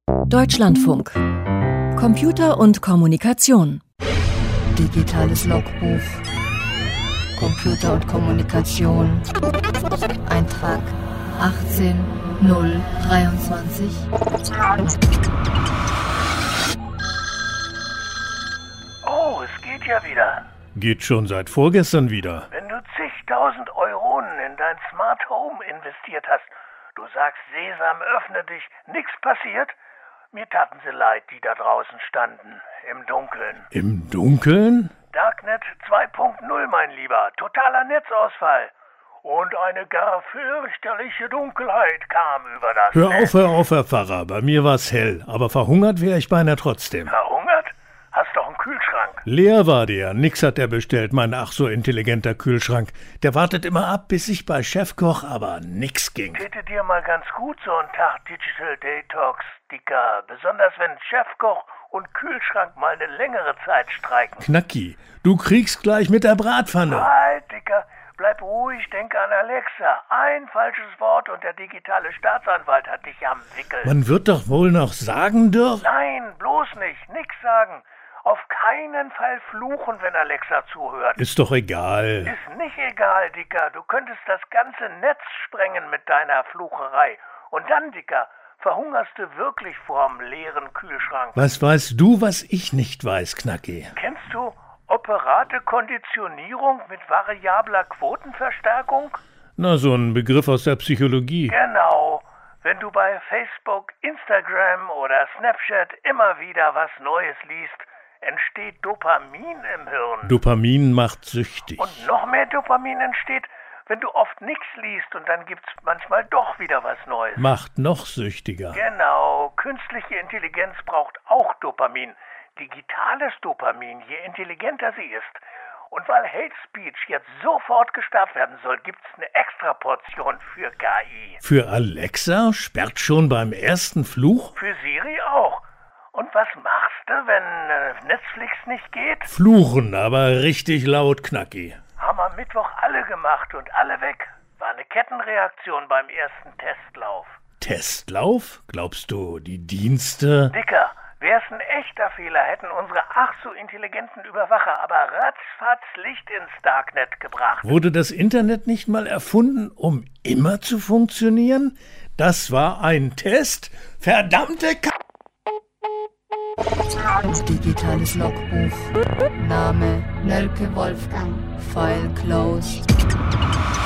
Deutschlandfunk. Computer und Kommunikation. Digitales Logbuch. Computer und Kommunikation. Eintrag 18023. Oh, es geht ja wieder. Geht schon seit vorgestern wieder. Wenn du zigtausend Euronen in dein Smart Home investiert hast, du sagst Sesam, öffne dich, nichts passiert? Mir taten sie leid, die da draußen standen, im Dunkeln. Im Dunkeln? Darknet 2.0, mein Lieber, totaler Netzausfall. Und eine gar fürchterliche Dunkelheit kam über das Netz. Hör auf, Herr Pfarrer, bei mir war's hell, aber verhungert wäre ich beinahe trotzdem. Verhungert? Hast doch einen Kühlschrank. Leer war der, nix hat er bestellt, mein ach so intelligenter Kühlschrank. Der wartet immer ab, bis ich bei Chefkoch, aber nix ging. Täte dir mal ganz gut so ein Tag Digital Detox, Dicker. Besonders wenn Chefkoch und Kühlschrank mal eine längere Zeit streiken. Knacki, du kriegst gleich mit der Bratpfanne. Halt, Dicker. Bleib ruhig, denk an Alexa. Ein falsches Wort und der digitale Staatsanwalt hat dich am Wickel. Man wird doch wohl noch sagen dürfen? Nein, bloß nicht. Nix sagen. Auf keinen Fall fluchen, wenn Alexa zuhört. Ist doch egal. Ist nicht egal, Dicker. Du könntest das ganze Netz sprengen mit deiner Flucherei. Und dann, Dicker, verhungerst du wirklich vorm leeren Kühlschrank. Was weißt du, was ich nicht weiß, Knacki? Kennst du operate Konditionierung mit variabler Quotenverstärkung? Na, so ein Begriff aus der Psychologie. Genau. Wenn du bei Facebook, Instagram oder Snapchat immer wieder was Neues liest, entsteht Dopamin im Hirn. Dopamin macht süchtig. Und noch mehr Dopamin entsteht, wenn du oft nichts liest und dann gibt's manchmal doch wieder was Neues. Macht noch süchtiger. Genau. Künstliche Intelligenz braucht auch Dopamin. Digitales Dopamin, je intelligenter sie ist. Und weil Hate Speech jetzt sofort gesperrt werden soll, gibt's eine Extraportion für KI. Für Alexa sperrt schon beim ersten Fluch? Für Siri auch. Und was machst du, wenn Netflix nicht geht? Fluchen, aber richtig laut, Knacki. Haben am Mittwoch alle gemacht und alle weg. War eine Kettenreaktion beim ersten Testlauf. Testlauf? Glaubst du, die Dienste? Dicker, wär's ein echter Fehler, hätten unsere ach so intelligenten Überwacher aber ratzfatz Licht ins Darknet gebracht. Wurde das Internet nicht mal erfunden, um immer zu funktionieren? Das war ein Test? Verdammte Digitales Logbuch. Name Nölke Wolfgang. File closed.